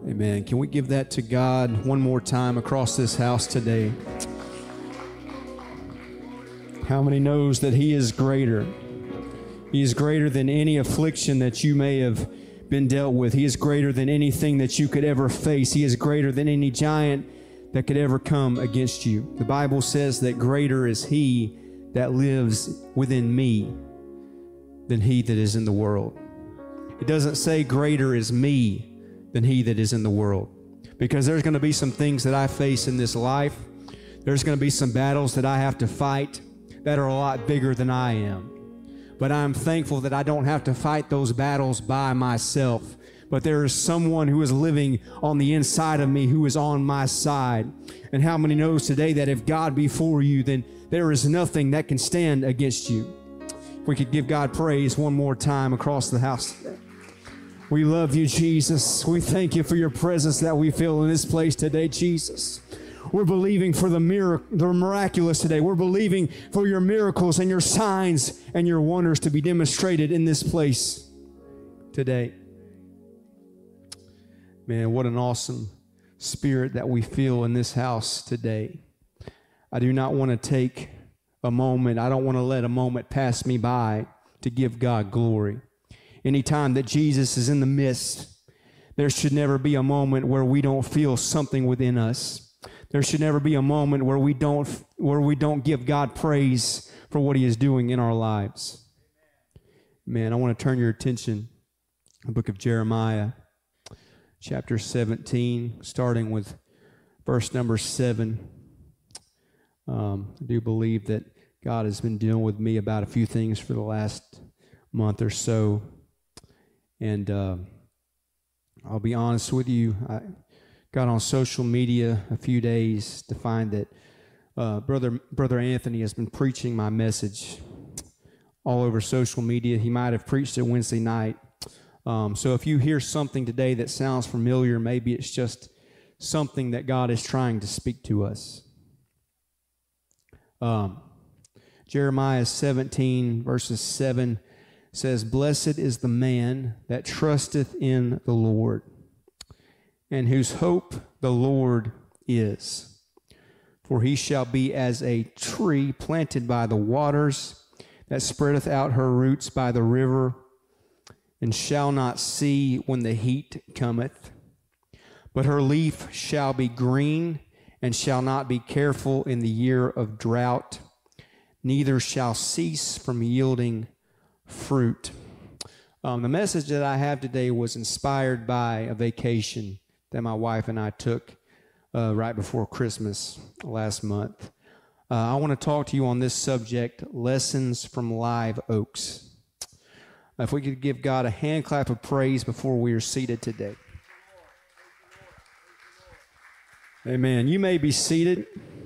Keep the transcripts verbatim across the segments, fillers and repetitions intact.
Amen. Can we give that to God one more time across this house today? How many knows that He is greater? He is greater than any affliction that you may have been dealt with. He is greater than anything that you could ever face. He is greater than any giant that could ever come against you. The Bible says that greater is He that lives within me than he that is in the world. It doesn't say greater is me than he that is in the world. Because there's going to be some things that I face in this life. There's going to be some battles that I have to fight that are a lot bigger than I am. But I'm thankful that I don't have to fight those battles by myself. But there is someone who is living on the inside of me, who is on my side. And how many knows today that if God be for you, then there is nothing that can stand against you? If we could give God praise one more time across the house today. We love you, Jesus. We thank you for your presence that we feel in this place today, Jesus. We're believing for the miracle, the miraculous today. We're believing for your miracles and your signs and your wonders to be demonstrated in this place today. Man, what an awesome spirit that we feel in this house today. I do not want to take a moment. I don't want to let a moment pass me by to give God glory. Anytime that Jesus is in the midst, there should never be a moment where we don't feel something within us. There should never be a moment where we don't where we don't give God praise for what He is doing in our lives. Man, I want to turn your attention to the book of Jeremiah, chapter seventeen, starting with verse number seven. Um, I do believe that God has been dealing with me about a few things for the last month or so. And uh, I'll be honest with you, I got on social media a few days to find that uh, Brother Brother Anthony has been preaching my message all over social media. He might have preached it Wednesday night. Um, so if you hear something today that sounds familiar, maybe it's just something that God is trying to speak to us. Um, Jeremiah seventeen, verses seven says, "Blessed is the man that trusteth in the Lord, and whose hope the Lord is. For he shall be as a tree planted by the waters, that spreadeth out her roots by the river, and shall not see when the heat cometh. But her leaf shall be green, and shall not be careful in the year of drought, neither shall cease from yielding fruit." Um, the message that I have today was inspired by a vacation that my wife and I took uh, right before Christmas last month. Uh, I want to talk to you on this subject, lessons from live oaks. If we could give God a hand clap of praise before we are seated today. Amen. You may be seated.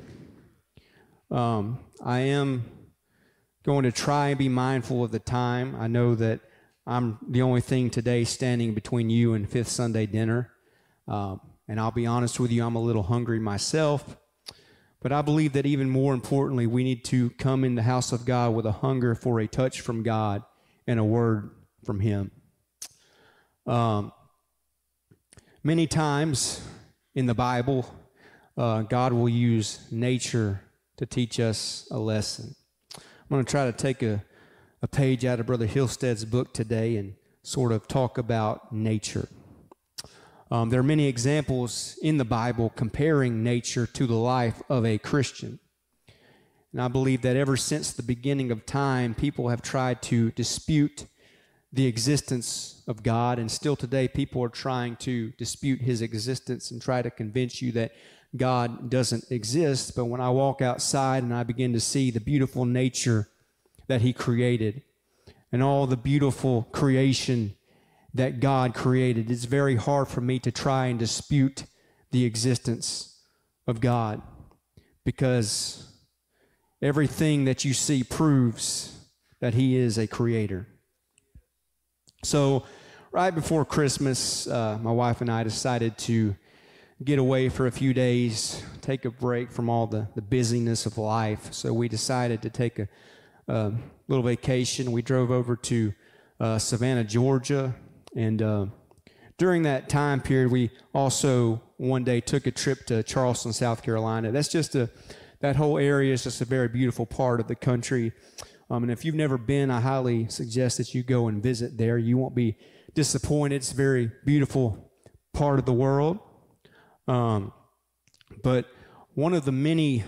Um, I am going to try and be mindful of the time. I know that I'm the only thing today standing between you and Fifth Sunday dinner. Um, and I'll be honest with you, I'm a little hungry myself. But I believe that even more importantly, we need to come in the house of God with a hunger for a touch from God and a word from Him. Um, many times in the Bible, uh, God will use nature to teach us a lesson. I'm going to try to take a, a page out of Brother Hillstead's book today and sort of talk about nature. Um, there are many examples in the Bible comparing nature to the life of a Christian. And I believe that ever since the beginning of time, people have tried to dispute the existence of God, and still today people are trying to dispute His existence and try to convince you that God doesn't exist. But when I walk outside and I begin to see the beautiful nature that He created and all the beautiful creation that God created, it's very hard for me to try and dispute the existence of God, because everything that you see proves that He is a creator. So right before Christmas, uh, my wife and I decided to get away for a few days, take a break from all the, the busyness of life. So we decided to take a, a little vacation. We drove over to uh, Savannah, Georgia, and uh, during that time period, we also one day took a trip to Charleston, South Carolina. That's just a, that whole area is just a very beautiful part of the country. Um, and if you've never been, I highly suggest that you go and visit there. You won't be disappointed. It's a very beautiful part of the world. Um, but one of the many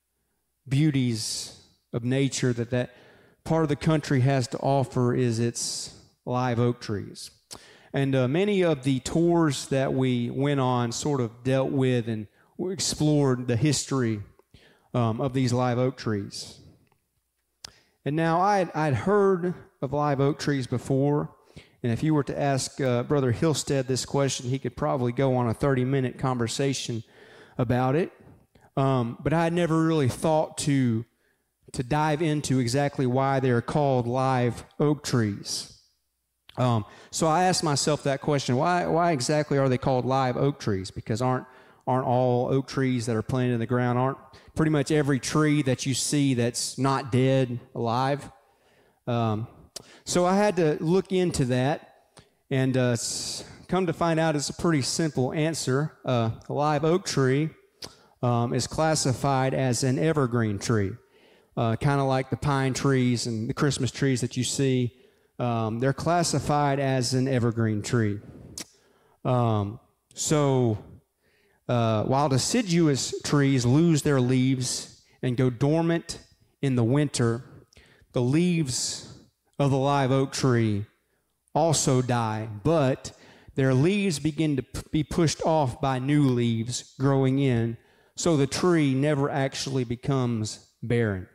beauties of nature that that part of the country has to offer is its live oak trees. And uh, many of the tours that we went on sort of dealt with and explored the history um, of these live oak trees. And now I'd, I'd heard of live oak trees before, and if you were to ask uh, Brother Hillstead this question, he could probably go on a thirty-minute conversation about it. Um, but I had never really thought to, to dive into exactly why they're called live oak trees. Um, so I asked myself that question, why, why exactly are they called live oak trees? Because aren't, aren't all oak trees that are planted in the ground, aren't pretty much every tree that you see that's not dead alive? Um, so I had to look into that, and uh, come to find out it's a pretty simple answer. Uh, a live oak tree um, is classified as an evergreen tree, uh, kind of like the pine trees and the Christmas trees that you see. Um, they're classified as an evergreen tree. Um, so uh, while deciduous trees lose their leaves and go dormant in the winter, the leaves of the live oak tree also die, but their leaves begin to p- be pushed off by new leaves growing in, so the tree never actually becomes barren.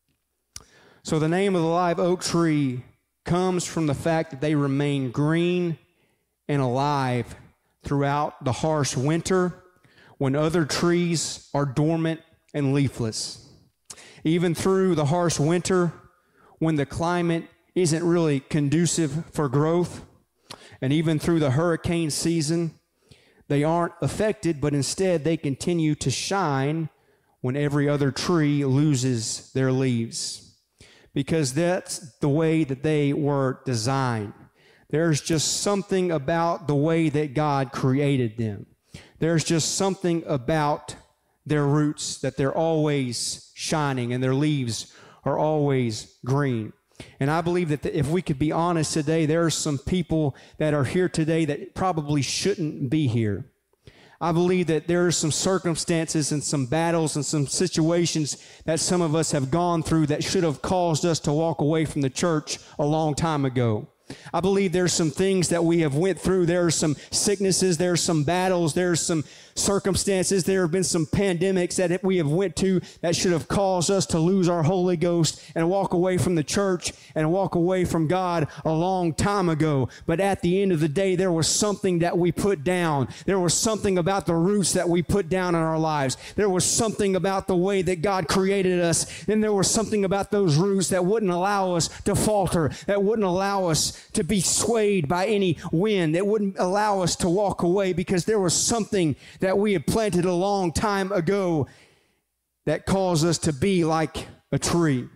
So the name of the live oak tree comes from the fact that they remain green and alive throughout the harsh winter when other trees are dormant and leafless. Even through the harsh winter when the climate isn't really conducive for growth, and even through the hurricane season, they aren't affected, but instead they continue to shine when every other tree loses their leaves. Because that's the way that they were designed. There's just something about the way that God created them. There's just something about their roots that they're always shining and their leaves are always green. And I believe that if we could be honest today, there are some people that are here today that probably shouldn't be here. I believe that there are some circumstances and some battles and some situations that some of us have gone through that should have caused us to walk away from the church a long time ago. I believe there's some things that we have went through. There are some sicknesses, there are some battles, there's some circumstances, there have been some pandemics that we have went to that should have caused us to lose our Holy Ghost and walk away from the church and walk away from God a long time ago. But at the end of the day, there was something that we put down. There was something about the roots that we put down in our lives. There was something about the way that God created us. And there was something about those roots that wouldn't allow us to falter, that wouldn't allow us to be swayed by any wind, that wouldn't allow us to walk away, because there was something that we had planted a long time ago that caused us to be like a tree.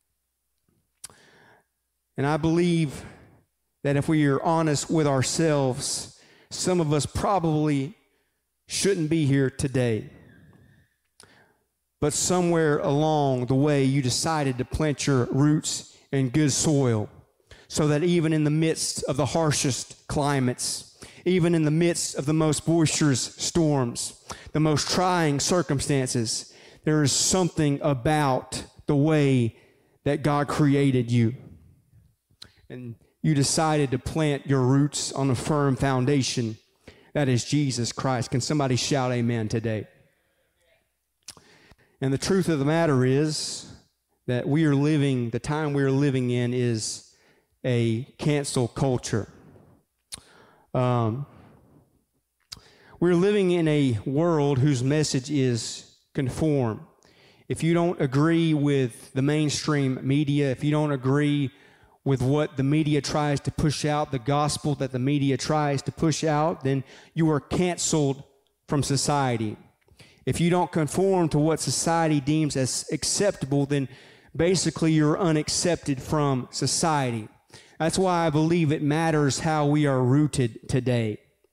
And I believe that if we are honest with ourselves, some of us probably shouldn't be here today. But somewhere along the way, you decided to plant your roots in good soil, so that even in the midst of the harshest climates, even in the midst of the most boisterous storms, the most trying circumstances, there is something about the way that God created you. And you decided to plant your roots on a firm foundation. That is Jesus Christ. Can somebody shout amen today? And the truth of the matter is that we are living, the time we are living in is a cancel culture. Um, we're living in a world whose message is conform. If you don't agree with the mainstream media, if you don't agree with what the media tries to push out, the gospel that the media tries to push out, then you are canceled from society. If you don't conform to what society deems as acceptable, then basically you're unaccepted from society. That's why I believe it matters how we are rooted today.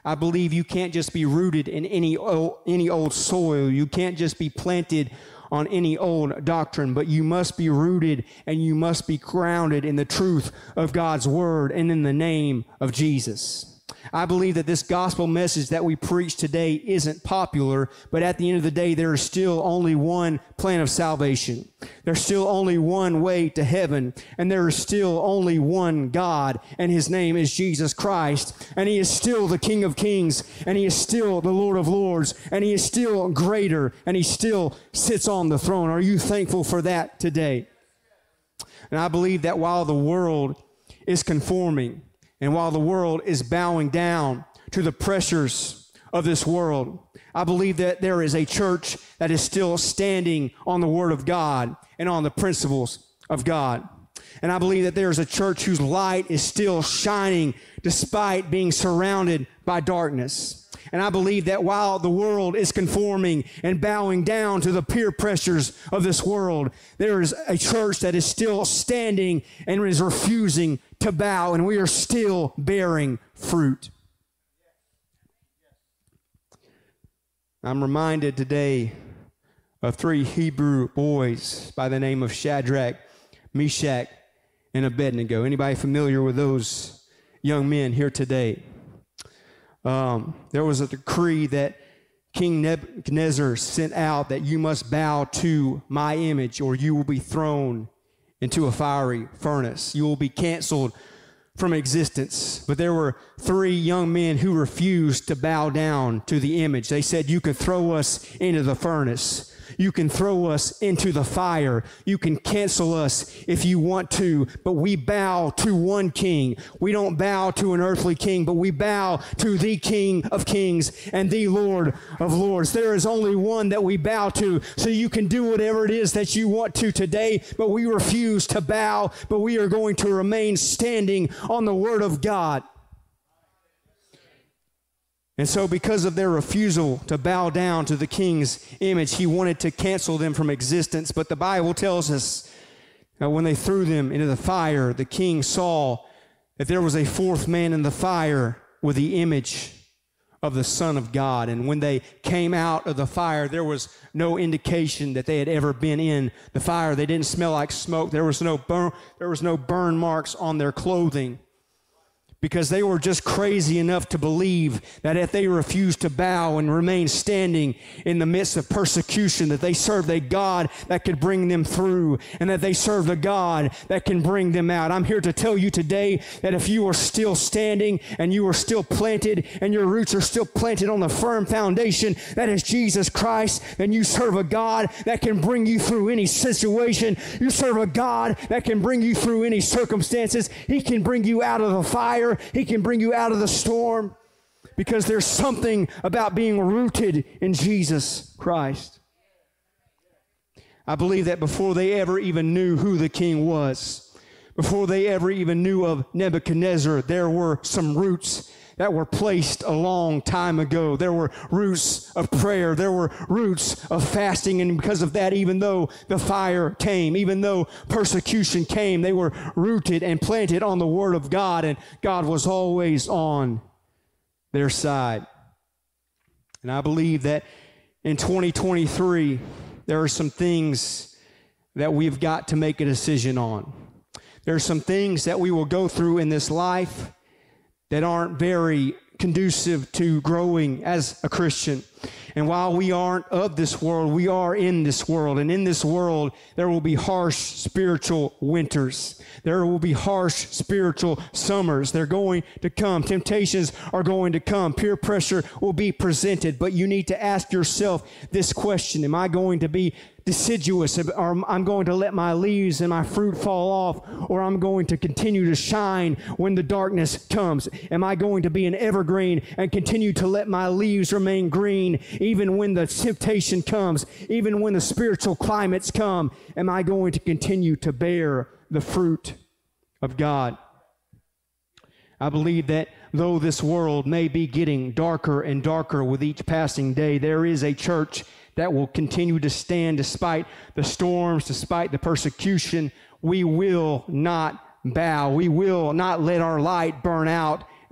I believe you can't just be rooted in any old, any old soil. You can't just be planted on any old doctrine, but you must be rooted and you must be grounded in the truth of God's word and in the name of Jesus. I believe that this gospel message that we preach today isn't popular, but at the end of the day, there is still only one plan of salvation. There's still only one way to heaven, and there is still only one God, and His name is Jesus Christ, and He is still the King of Kings, and He is still the Lord of Lords, and He is still greater, and He still sits on the throne. Are you thankful for that today? And I believe that while the world is conforming, and while the world is bowing down to the pressures of this world, I believe that there is a church that is still standing on the Word of God and on the principles of God. And I believe that there is a church whose light is still shining despite being surrounded by darkness. And I believe that while the world is conforming and bowing down to the peer pressures of this world, there is a church that is still standing and is refusing to bow, and we are still bearing fruit. I'm reminded today of three Hebrew boys by the name of Shadrach, Meshach, and Abednego. Anybody familiar with those young men here today? Um, there was a decree that King Nebuchadnezzar sent out that you must bow to my image or you will be thrown into a fiery furnace. You will be canceled from existence. But there were three young men who refused to bow down to the image. They said, you can throw us into the furnace. You can throw us into the fire. You can cancel us if you want to, but we bow to one king. We don't bow to an earthly king, but we bow to the King of Kings and the Lord of Lords. There is only one that we bow to, so you can do whatever it is that you want to today, but we refuse to bow, but we are going to remain standing on the Word of God. And so because of their refusal to bow down to the king's image, he wanted to cancel them from existence. But the Bible tells us that when they threw them into the fire, the king saw that there was a fourth man in the fire with the image of the Son of God. And when they came out of the fire, there was no indication that they had ever been in the fire. They didn't smell like smoke. There was no burn, there was no burn marks on their clothing, because they were just crazy enough to believe that if they refused to bow and remain standing in the midst of persecution, that they served a God that could bring them through, and that they served a God that can bring them out. I'm here to tell you today that if you are still standing and you are still planted and your roots are still planted on the firm foundation that is Jesus Christ, then you serve a God that can bring you through any situation. You serve a God that can bring you through any circumstances. He can bring you out of the fire. He can bring you out of the storm, because there's something about being rooted in Jesus Christ. I believe that before they ever even knew who the king was, before they ever even knew of Nebuchadnezzar, there were some roots that were placed a long time ago. There were roots of prayer. There were roots of fasting. And because of that, even though the fire came, even though persecution came, they were rooted and planted on the Word of God, and God was always on their side. And I believe that in twenty twenty-three, there are some things that we've got to make a decision on. There are some things that we will go through in this life that aren't very conducive to growing as a Christian. And while we aren't of this world, we are in this world. And in this world, there will be harsh spiritual winters. There will be harsh spiritual summers. They're going to come. Temptations are going to come. Peer pressure will be presented. But you need to ask yourself this question: am I going to be deciduous, or I'm going to let my leaves and my fruit fall off, or I'm going to continue to shine when the darkness comes? Am I going to be an evergreen and continue to let my leaves remain green even when the temptation comes, even when the spiritual climates come? Am I going to continue to bear the fruit of God? I believe that though this world may be getting darker and darker with each passing day, there is a church that will continue to stand despite the storms, despite the persecution. We will not bow. We will not let our light burn out,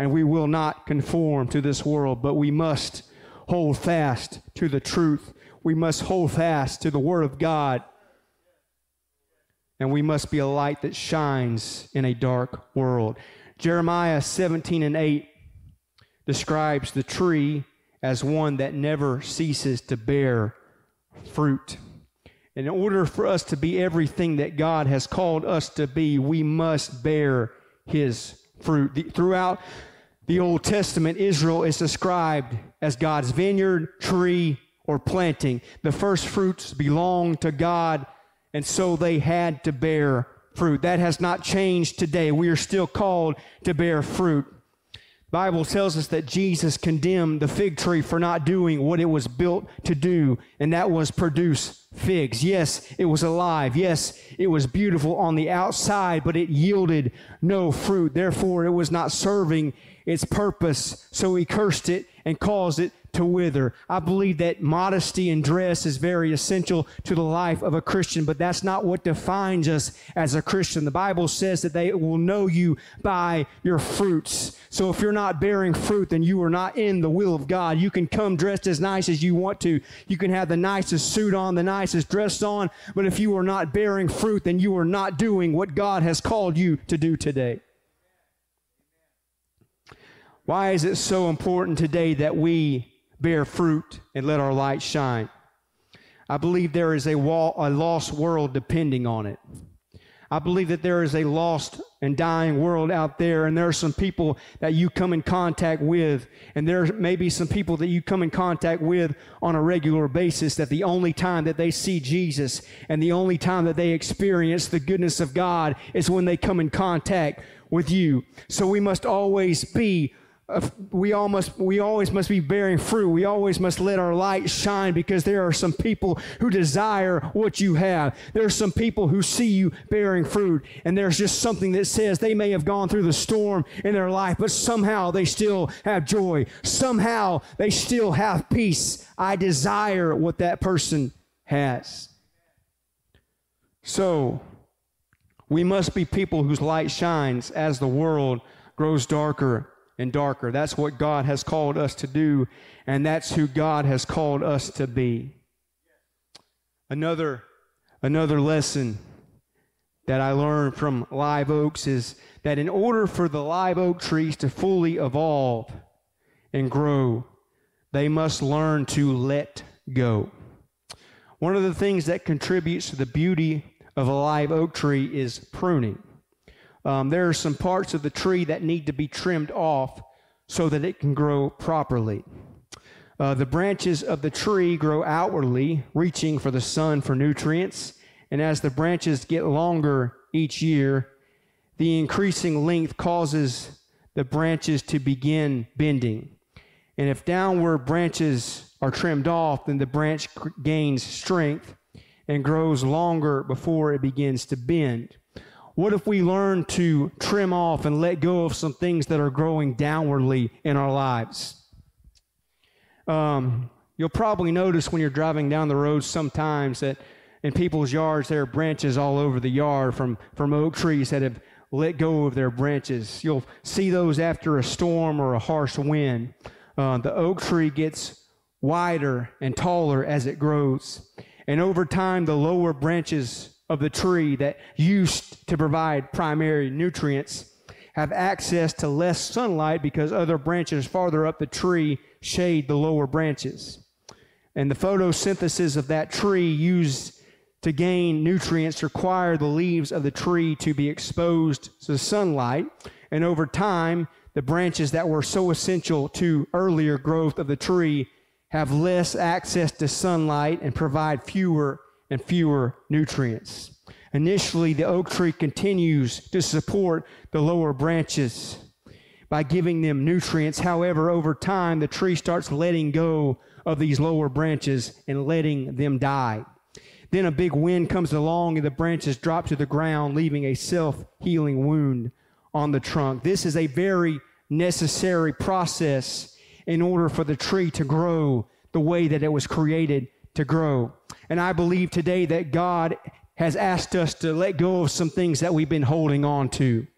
and we will not conform to this world, but we must hold fast to the truth. We must hold fast to the Word of God. And we must be a light that shines in a dark world. Jeremiah seventeen and eight describes the tree as one that never ceases to bear fruit. In order for us to be everything that God has called us to be, we must bear His fruit. The, throughout the Old Testament, Israel is described as God's vineyard, tree, or planting. The first fruits belong to God, and so they had to bear fruit. That has not changed today. We are still called to bear fruit. The Bible tells us that Jesus condemned the fig tree for not doing what it was built to do, and that was produce figs. Yes, it was alive. Yes, it was beautiful on the outside, but it yielded no fruit. Therefore, it was not serving its purpose, so He cursed it and caused it to wither. I believe that modesty in dress is very essential to the life of a Christian, but that's not what defines us as a Christian. The Bible says that they will know you by your fruits. So if you're not bearing fruit, then you are not in the will of God. You can come dressed as nice as you want to. You can have the nicest suit on, the nicest dress on, but if you are not bearing fruit, then you are not doing what God has called you to do today. Why is it so important today that we bear fruit and let our light shine? I believe there is a, wall, a lost world depending on it. I believe that there is a lost and dying world out there, and there are some people that you come in contact with, and there may be some people that you come in contact with on a regular basis that the only time that they see Jesus and the only time that they experience the goodness of God is when they come in contact with you. So we must always be We all must, we always must be bearing fruit. We always must let our light shine, because there are some people who desire what you have. There are some people who see you bearing fruit, and there's just something that says they may have gone through the storm in their life, but somehow they still have joy. Somehow they still have peace. I desire what that person has. So we must be people whose light shines as the world grows darker and darker. That's what God has called us to do, and that's who God has called us to be. Another, another lesson that I learned from live oaks is that in order for the live oak trees to fully evolve and grow, they must learn to let go. One of the things that contributes to the beauty of a live oak tree is pruning. Um, there are some parts of the tree that need to be trimmed off so that it can grow properly. Uh, the branches of the tree grow outwardly, reaching for the sun for nutrients, and as the branches get longer each year, the increasing length causes the branches to begin bending. And if downward branches are trimmed off, then the branch gains strength and grows longer before it begins to bend. What if we learn to trim off and let go of some things that are growing downwardly in our lives? Um, you'll probably notice when you're driving down the road sometimes that in people's yards there are branches all over the yard from, from oak trees that have let go of their branches. You'll see those after a storm or a harsh wind. Uh, the oak tree gets wider and taller as it grows. And over time, the lower branches of the tree that used to provide primary nutrients have access to less sunlight because other branches farther up the tree shade the lower branches. And the photosynthesis of that tree used to gain nutrients require the leaves of the tree to be exposed to sunlight. And over time, the branches that were so essential to earlier growth of the tree have less access to sunlight and provide fewer and fewer nutrients. Initially, the oak tree continues to support the lower branches by giving them nutrients. However, over time, the tree starts letting go of these lower branches and letting them die. Then a big wind comes along and the branches drop to the ground, leaving a self-healing wound on the trunk. This is a very necessary process in order for the tree to grow the way that it was created to grow. And I believe today that God has asked us to let go of some things that we've been holding on to.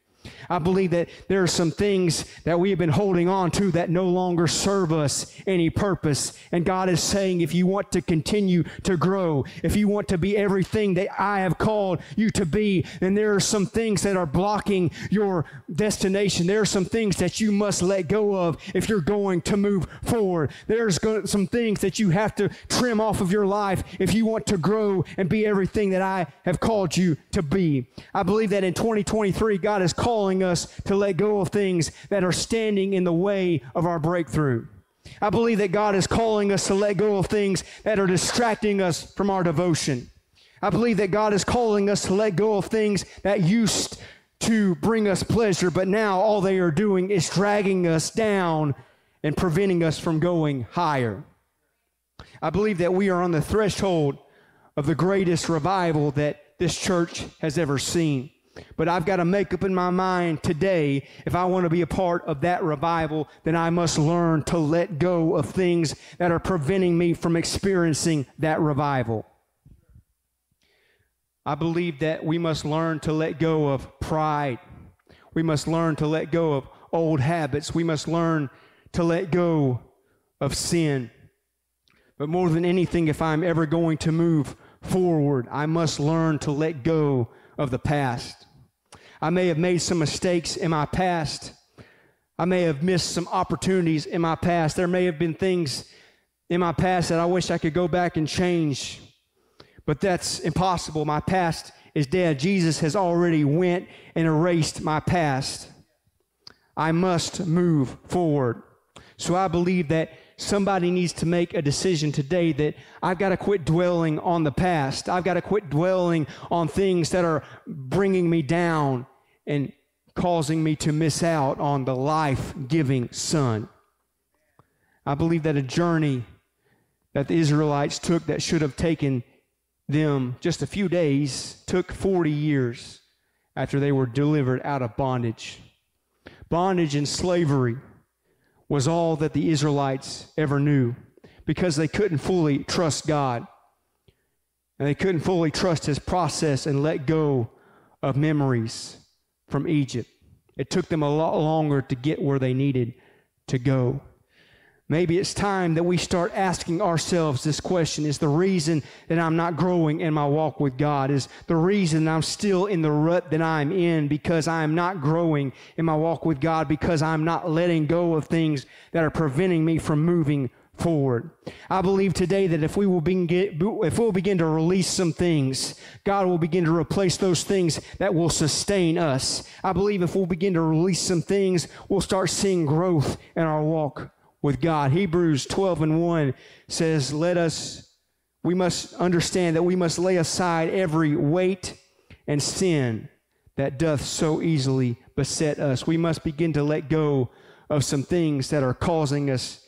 I believe that there are some things that we have been holding on to that no longer serve us any purpose. And God is saying, if you want to continue to grow, if you want to be everything that I have called you to be, then there are some things that are blocking your destination. There are some things that you must let go of if you're going to move forward. There's some things that you have to trim off of your life if you want to grow and be everything that I have called you to be. I believe that in twenty twenty-three, God is calling us to let go of things that are standing in the way of our breakthrough. I believe that God is calling us to let go of things that are distracting us from our devotion. I believe that God is calling us to let go of things that used to bring us pleasure, but now all they are doing is dragging us down and preventing us from going higher. I believe that we are on the threshold of the greatest revival that this church has ever seen. But I've got to make up in my mind today, if I want to be a part of that revival, then I must learn to let go of things that are preventing me from experiencing that revival. I believe that we must learn to let go of pride. We must learn to let go of old habits. We must learn to let go of sin. But more than anything, if I'm ever going to move forward, I must learn to let go of the past. I may have made some mistakes in my past. I may have missed some opportunities in my past. There may have been things in my past that I wish I could go back and change. But that's impossible. My past is dead. Jesus has already went and erased my past. I must move forward. So I believe that somebody needs to make a decision today that I've got to quit dwelling on the past. I've got to quit dwelling on things that are bringing me down and causing me to miss out on the life-giving Son. I believe that a journey that the Israelites took that should have taken them just a few days took forty years after they were delivered out of bondage. Bondage and slavery was all that the Israelites ever knew because they couldn't fully trust God. And they couldn't fully trust His process and let go of memories from Egypt. It took them a lot longer to get where they needed to go. Maybe it's time that we start asking ourselves this question: is the reason that I'm not growing in my walk with God, is the reason I'm still in the rut that I'm in because I'm not growing in my walk with God, because I'm not letting go of things that are preventing me from moving forward. I believe today that if we will begin, if we'll begin to release some things, God will begin to replace those things that will sustain us. I believe if we'll begin to release some things, we'll start seeing growth in our walk with God. Hebrews twelve and one says, let us, we must understand that we must lay aside every weight and sin that doth so easily beset us. We must begin to let go of some things that are causing us,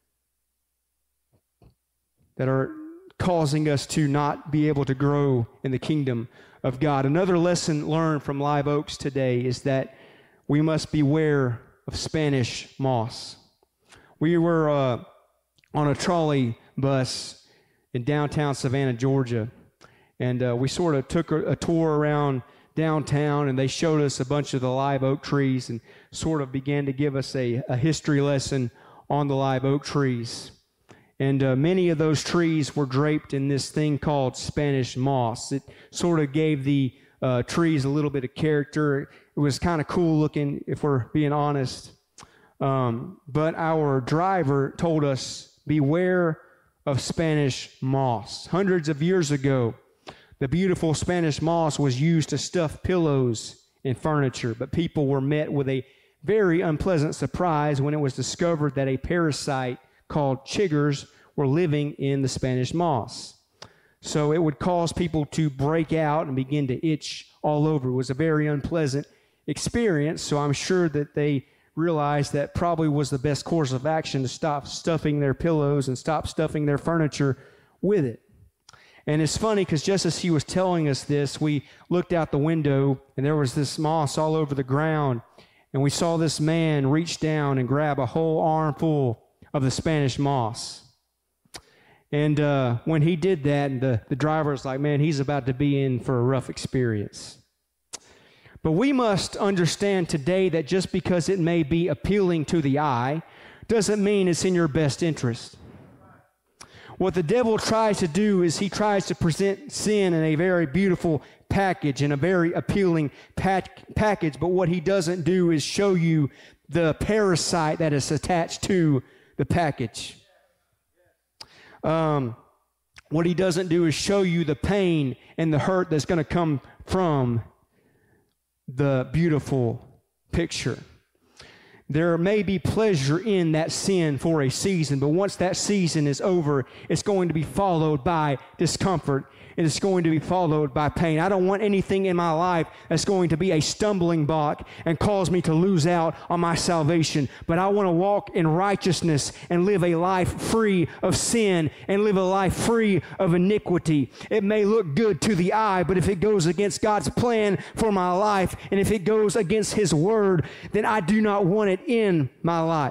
that are causing us to not be able to grow in the kingdom of God. Another lesson learned from Live Oaks today is that we must beware of Spanish moss. We were uh, on a trolley bus in downtown Savannah, Georgia, and uh, we sort of took a, a tour around downtown, and they showed us a bunch of the live oak trees and sort of began to give us a, a history lesson on the live oak trees. And uh, many of those trees were draped in this thing called Spanish moss. It sort of gave the uh, trees a little bit of character. It was kind of cool looking, if we're being honest. Um, but our driver told us, beware of Spanish moss. Hundreds of years ago, the beautiful Spanish moss was used to stuff pillows and furniture, but people were met with a very unpleasant surprise when it was discovered that a parasite called chiggers were living in the Spanish moss. So it would cause people to break out and begin to itch all over. It was a very unpleasant experience, so I'm sure that they realized that probably was the best course of action to stop stuffing their pillows and stop stuffing their furniture with it. And it's funny because just as he was telling us this, we looked out the window and there was this moss all over the ground, and we saw this man reach down and grab a whole armful of the Spanish moss. And uh, when he did that, the, the driver was like, man, he's about to be in for a rough experience. But we must understand today that just because it may be appealing to the eye doesn't mean it's in your best interest. What the devil tries to do is he tries to present sin in a very beautiful package, in a very appealing pack- package, but what he doesn't do is show you the parasite that is attached to the package. Um, what he doesn't do is show you the pain and the hurt that's going to come from the beautiful picture. There may be pleasure in that sin for a season, but once that season is over, it's going to be followed by discomfort, and it's going to be followed by pain. I don't want anything in my life that's going to be a stumbling block and cause me to lose out on my salvation, but I want to walk in righteousness and live a life free of sin and live a life free of iniquity. It may look good to the eye, but if it goes against God's plan for my life, and if it goes against His Word, then I do not want it in my life.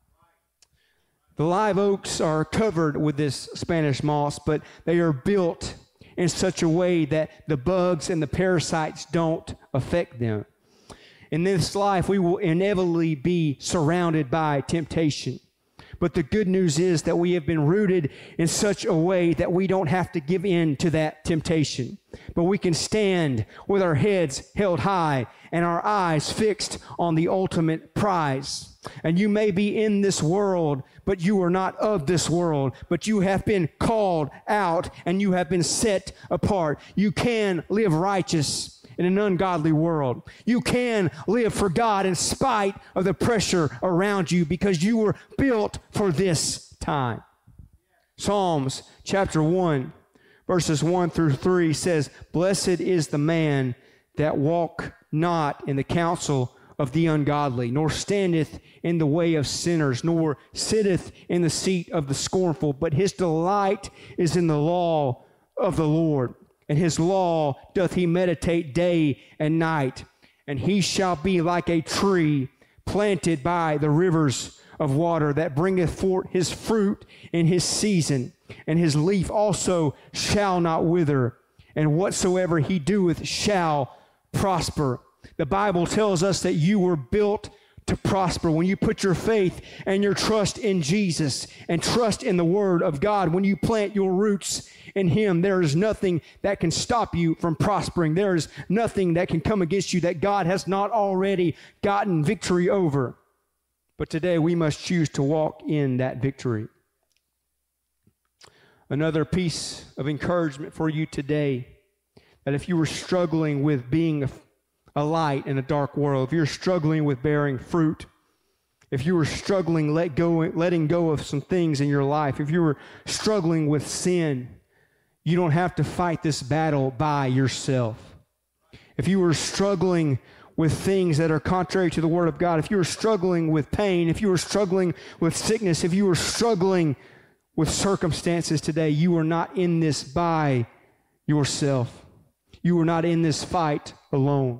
The live oaks are covered with this Spanish moss, but they are built in such a way that the bugs and the parasites don't affect them. In this life, we will inevitably be surrounded by temptation. But the good news is that we have been rooted in such a way that we don't have to give in to that temptation. But we can stand with our heads held high and our eyes fixed on the ultimate prize. And you may be in this world, but you are not of this world. But you have been called out and you have been set apart. You can live righteous in an ungodly world. You can live for God in spite of the pressure around you because you were built for this time. Psalms chapter one, verses one through three says, "Blessed is the man that walk not in the counsel of the ungodly, nor standeth in the way of sinners, nor sitteth in the seat of the scornful, but his delight is in the law of the Lord. And his law doth he meditate day and night. And he shall be like a tree planted by the rivers of water, that bringeth forth his fruit in his season, and his leaf also shall not wither, and whatsoever he doeth shall prosper." The Bible tells us that you were built to prosper. When you put your faith and your trust in Jesus and trust in the Word of God, when you plant your roots in Him, there is nothing that can stop you from prospering. There is nothing that can come against you that God has not already gotten victory over. But today we must choose to walk in that victory. Another piece of encouragement for you today, that if you were struggling with being a a light in a dark world, if you're struggling with bearing fruit, if you were struggling let go, letting go of some things in your life, if you were struggling with sin, you don't have to fight this battle by yourself. If you were struggling with things that are contrary to the Word of God, if you were struggling with pain, if you were struggling with sickness, if you were struggling with circumstances today, you are not in this by yourself. You are not in this fight alone.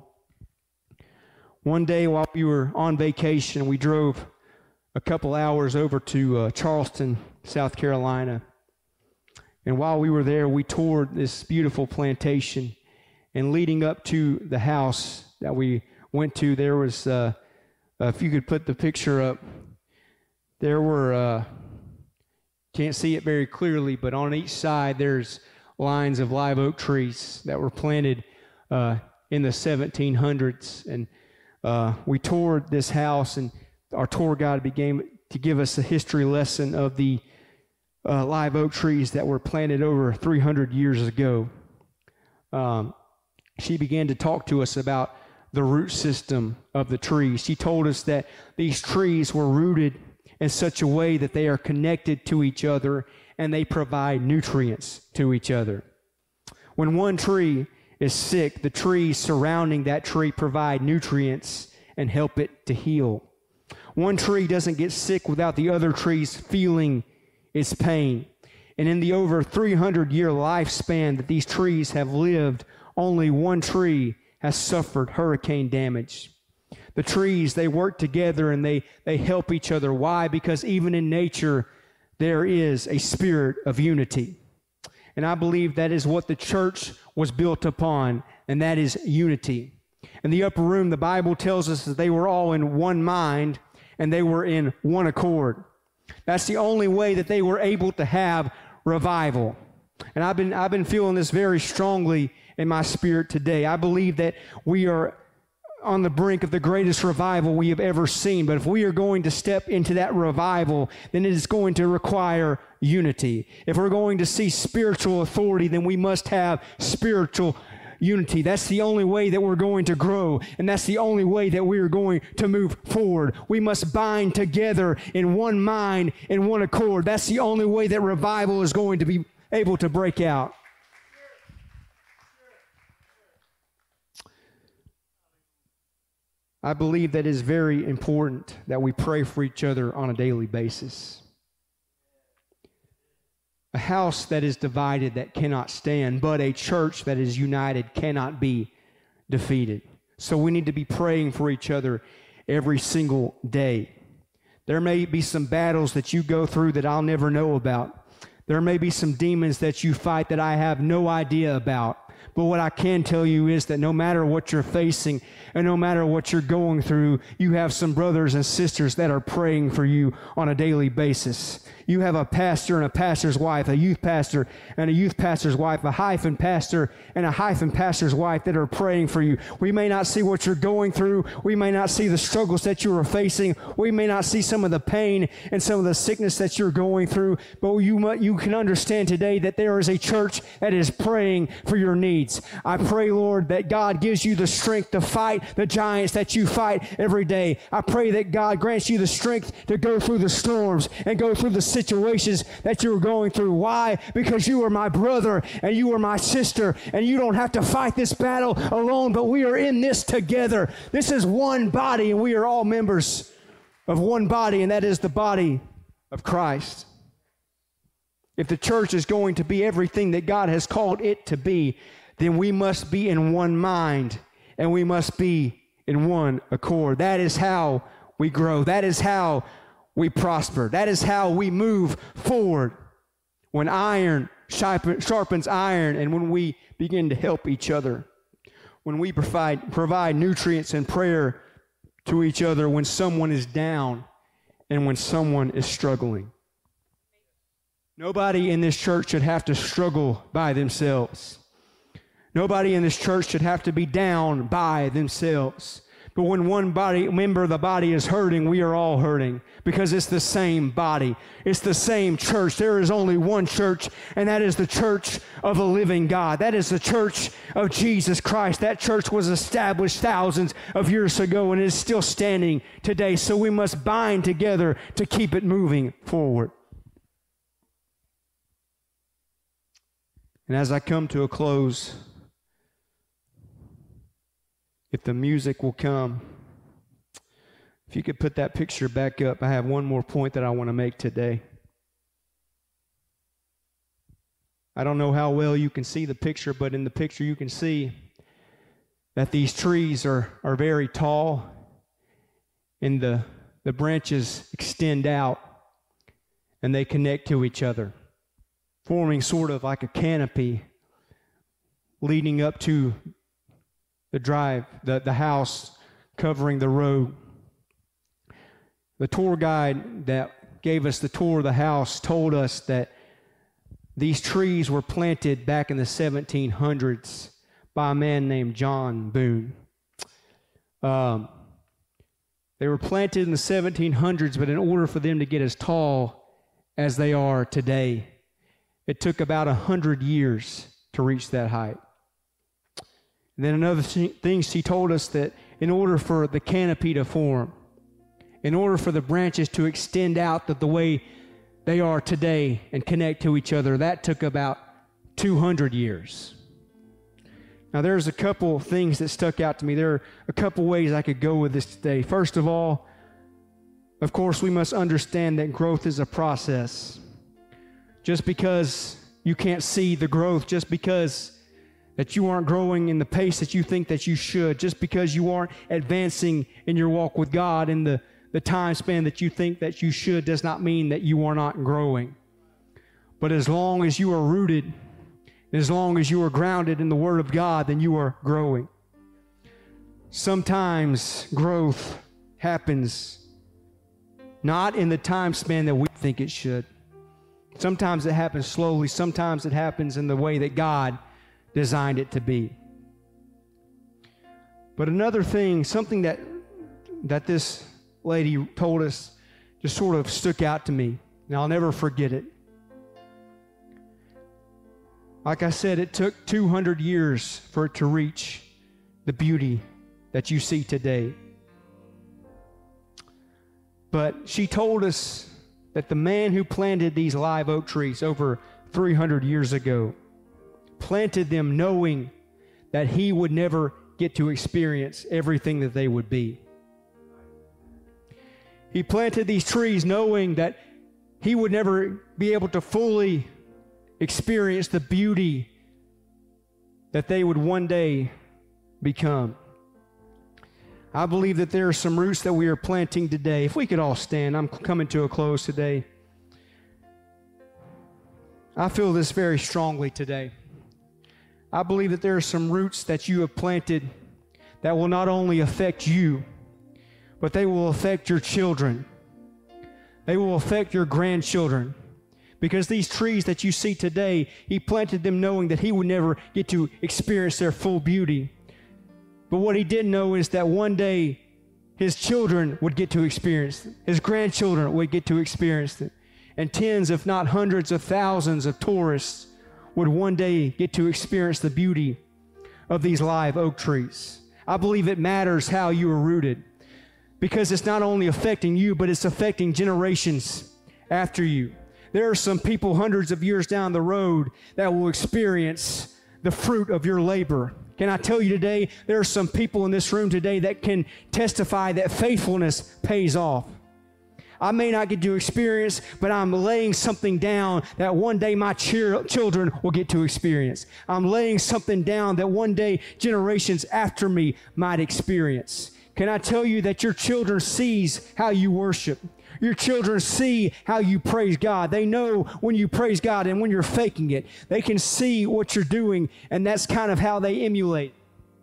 One day while we were on vacation, we drove a couple hours over to uh, Charleston, South Carolina. And while we were there, we toured this beautiful plantation. And leading up to the house that we went to, there was, uh, uh, if you could put the picture up, there were, uh, can't see it very clearly, but on each side there's lines of live oak trees that were planted uh, in the seventeen hundreds. And Uh, we toured this house, and our tour guide began to give us a history lesson of the uh, live oak trees that were planted over three hundred years ago. Um, she began to talk to us about the root system of the trees. She told us that these trees were rooted in such a way that they are connected to each other and they provide nutrients to each other. When one tree is sick, the trees surrounding that tree provide nutrients and help it to heal. One tree doesn't get sick without the other trees feeling its pain. And in the over three hundred year lifespan that these trees have lived, only one tree has suffered hurricane damage. The trees, they work together and they, they help each other. Why? Because even in nature, there is a spirit of unity. And I believe that is what the church was built upon, and that is unity. In the upper room, the Bible tells us that they were all in one mind and they were in one accord. That's the only way that they were able to have revival. And I've been, I've been feeling this very strongly in my spirit today. I believe that we are on the brink of the greatest revival we have ever seen. But if we are going to step into that revival, then it is going to require unity. If we're going to see spiritual authority, then we must have spiritual unity. That's the only way that we're going to grow, and that's the only way that we are going to move forward. We must bind together in one mind, in one accord. That's the only way that revival is going to be able to break out. I believe that it is very important that we pray for each other on a daily basis. A house that is divided that cannot stand, but a church that is united cannot be defeated. So we need to be praying for each other every single day. There may be some battles that you go through that I'll never know about. There may be some demons that you fight that I have no idea about. But what I can tell you is that no matter what you're facing and no matter what you're going through, you have some brothers and sisters that are praying for you on a daily basis. You have a pastor and a pastor's wife, a youth pastor and a youth pastor's wife, a hyphen pastor and a hyphen pastor's wife that are praying for you. We may not see what you're going through. We may not see the struggles that you are facing. We may not see some of the pain and some of the sickness that you're going through. But you, you can understand today that there is a church that is praying for your needs. I pray, Lord, that God gives you the strength to fight the giants that you fight every day. I pray that God grants you the strength to go through the storms and go through the situations that you're going through. Why? Because you are my brother and you are my sister, and you don't have to fight this battle alone, but we are in this together. This is one body, and we are all members of one body, and that is the body of Christ. If the church is going to be everything that God has called it to be, then we must be in one mind and we must be in one accord. That is how we grow. That is how we prosper. That is how we move forward. When iron sharpens iron and when we begin to help each other. When we provide, provide nutrients and prayer to each other when someone is down and when someone is struggling. Nobody in this church should have to struggle by themselves. Nobody in this church should have to be down by themselves. But when one body member of the body is hurting, we are all hurting because it's the same body. It's the same church. There is only one church, and that is the church of the living God. That is the church of Jesus Christ. That church was established thousands of years ago and is still standing today. So we must bind together to keep it moving forward. And as I come to a close, if the music will come, if you could put that picture back up, I have one more point that I want to make today. I don't know how well you can see the picture, but in the picture you can see that these trees are, are very tall and the, the branches extend out and they connect to each other, forming sort of like a canopy leading up to the drive, the, the house covering the road. The tour guide that gave us the tour of the house told us that these trees were planted back in the seventeen hundreds by a man named John Boone. Um, they were planted in the seventeen hundreds, but in order for them to get as tall as they are today, it took about a hundred years to reach that height. And then another thing, she told us that in order for the canopy to form, in order for the branches to extend out the, the way they are today and connect to each other, that took about two hundred years. Now, there's a couple things that stuck out to me. There are a couple ways I could go with this today. First of all, of course, we must understand that growth is a process. Just because you can't see the growth, just because that you aren't growing in the pace that you think that you should, just because you aren't advancing in your walk with God in the, the time span that you think that you should, does not mean that you are not growing. But as long as you are rooted, and as long as you are grounded in the Word of God, then you are growing. sometimes growth happens not in the time span that we think it should. Sometimes it happens slowly. Sometimes it happens in the way that God designed it to be. But another thing, something that that this lady told us just sort of stuck out to me, and I'll never forget it. Like I said, it took two hundred years for it to reach the beauty that you see today. But she told us that the man who planted these live oak trees over three hundred years ago planted them knowing that he would never get to experience everything that they would be. He planted these trees knowing that he would never be able to fully experience the beauty that they would one day become. I believe that there are some roots that we are planting today. If we could all stand, I'm coming to a close today. I feel this very strongly today. I believe that there are some roots that you have planted that will not only affect you, but they will affect your children. They will affect your grandchildren. Because these trees that you see today, he planted them knowing that he would never get to experience their full beauty. But what he didn't know is that one day his children would get to experience it. His grandchildren would get to experience it. And tens, if not hundreds of thousands of tourists would one day get to experience the beauty of these live oak trees. I believe it matters how you are rooted, because it's not only affecting you, but it's affecting generations after you. There are some people hundreds of years down the road that will experience the fruit of your labor. Can I tell you today, there are some people in this room today that can testify that faithfulness pays off. I may not get to experience, but I'm laying something down that one day my cheer- children will get to experience. I'm laying something down that one day generations after me might experience. Can I tell you that your children sees how you worship? Your children see how you praise God. They know when you praise God and when you're faking it. They can see what you're doing, and that's kind of how they emulate.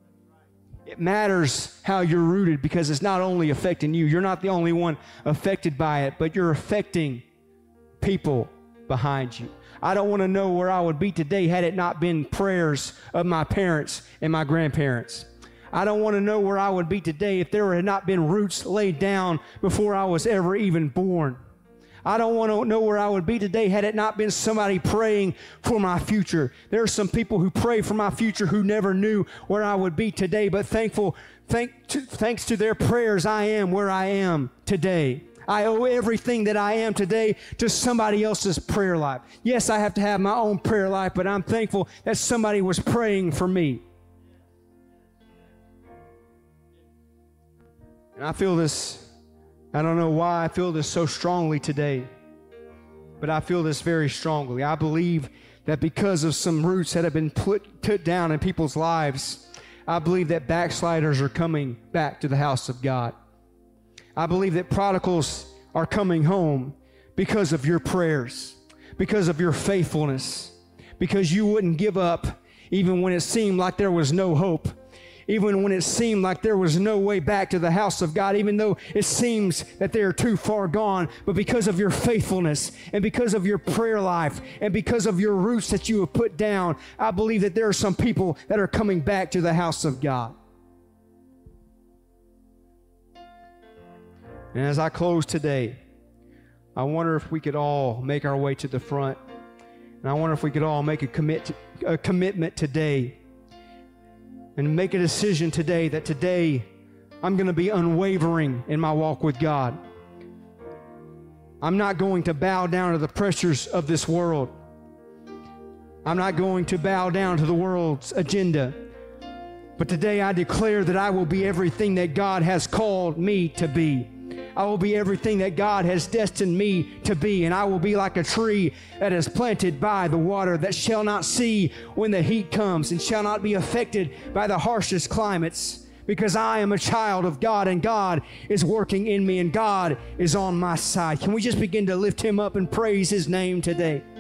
It matters how you're rooted, because it's not only affecting you. You're not the only one affected by it, but you're affecting people behind you. I don't want to know where I would be today had it not been prayers of my parents and my grandparents. I don't want to know where I would be today if there had not been roots laid down before I was ever even born. I don't want to know where I would be today had it not been somebody praying for my future. There are some people who pray for my future who never knew where I would be today, but thankful, thank to, thanks to their prayers, I am where I am today. I owe everything that I am today to somebody else's prayer life. Yes, I have to have my own prayer life, but I'm thankful that somebody was praying for me. And I feel this, I don't know why I feel this so strongly today, but I feel this very strongly. I believe that because of some roots that have been put, put down in people's lives, I believe that backsliders are coming back to the house of God. I believe that prodigals are coming home because of your prayers, because of your faithfulness, because you wouldn't give up even when it seemed like there was no hope. Even when it seemed like there was no way back to the house of God, even though it seems that they are too far gone, but because of your faithfulness and because of your prayer life and because of your roots that you have put down, I believe that there are some people that are coming back to the house of God. And as I close today, I wonder if we could all make our way to the front. And I wonder if we could all make a commit, a commitment today, and make a decision today that today I'm going to be unwavering in my walk with God. I'm not going to bow down to the pressures of this world. I'm not going to bow down to the world's agenda. But today I declare that I will be everything that God has called me to be. I will be everything that God has destined me to be, and I will be like a tree that is planted by the water, that shall not see when the heat comes and shall not be affected by the harshest climates, because I am a child of God, and God is working in me, and God is on my side. Can we just begin to lift Him up and praise His name today?